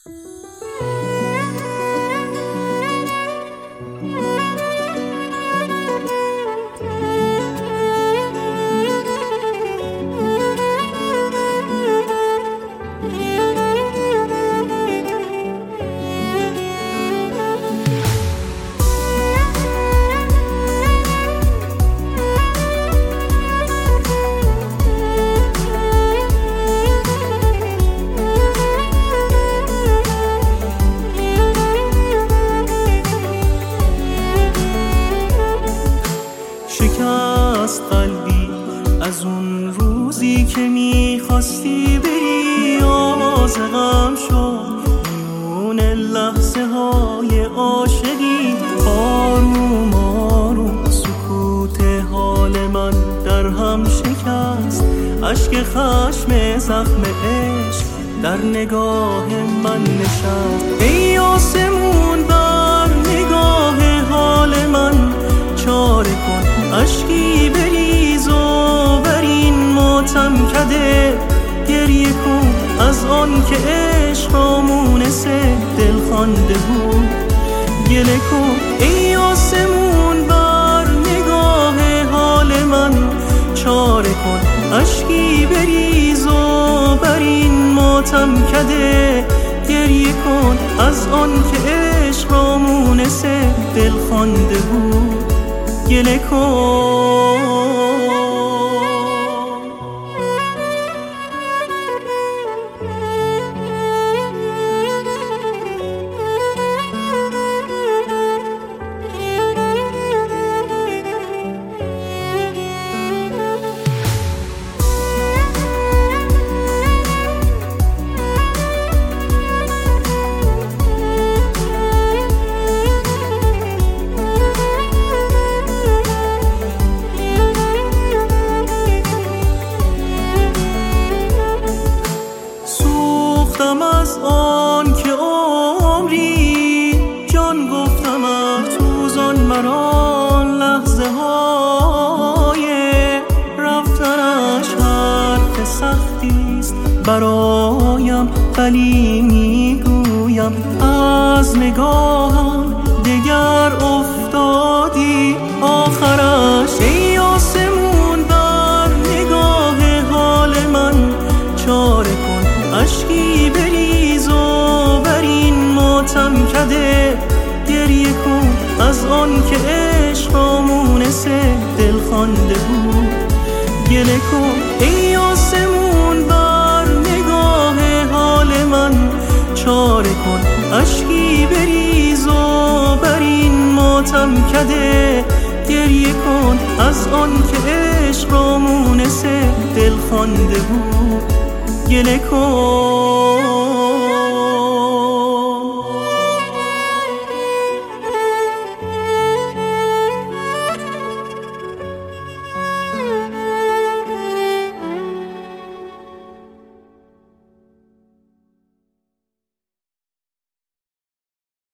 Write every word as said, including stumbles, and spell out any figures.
شکست قلبی از اون روزی که میخواستی بری، آواز غم شد میون لحظه های عاشقی. آروم آروم سکوت حال من در هم شکست، اشک خشم زخم عشق در نگاه من نشست. ای آسمون بر نگاه حال من چاره کن، اشکی بریز و بر این ماتم کده گریه کن. از آن که عشق را مونس دل خوانده بود گله کن. ای آسمون بر نگاه حال من چاره کن، اشکی بریز و بر این ماتم کده گریه کن. از آن که عشق را مونس دل خوانده بود گله کن. از آن که عمری جان گفتم افسوزان مرا لحظه های رفتنش حرف سختیست برایم، ولی میگویم از نگاهم دگر افتادی آخرش. ای آسمون بر نگاه حال من چاره کن، اشکی بریز و بر این ماتم کده گریه کن. از آن که عشق را مونس دل خوانده بود گله کن. ای آسمون بر نگاه حال من چاره کن، اشکی بریز و بر این ماتم کده گریه کن. از آن که عشق را مونس دل خوانده بود گله کن.